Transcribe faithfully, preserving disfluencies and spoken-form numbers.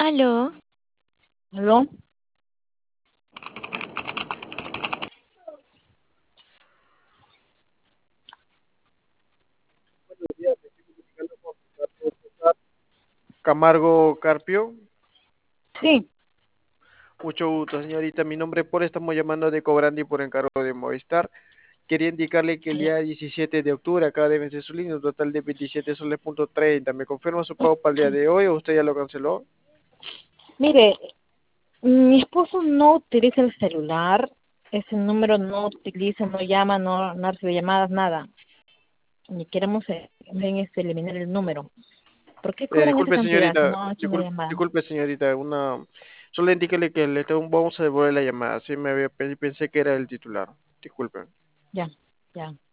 Aló, ¿Aló? Camargo Carpio, Sí, mucho gusto, señorita. Mi nombre es Paul, estamos llamando de Cobrandi por encargo de Movistar. Quería indicarle que el ya. día diecisiete de octubre acaba de vencer su línea, un total de veintisiete soles punto treinta. ¿Me confirma su pago para el día de hoy o usted ya lo canceló? Mire, mi esposo no utiliza el celular, ese número no utiliza, no llama, no, no recibe llamadas, nada. Ni queremos eh, ven, este, eliminar el número. ¿Por qué Eh, cobran esa disculpe, cantidad si señorita, no ha hecho una disculpe, llamada? disculpe, señorita, una... Solo indíquele que le tengo, vamos a devolver la llamada. Sí, me había, pensé que era el titular. Disculpe. Ya, ya.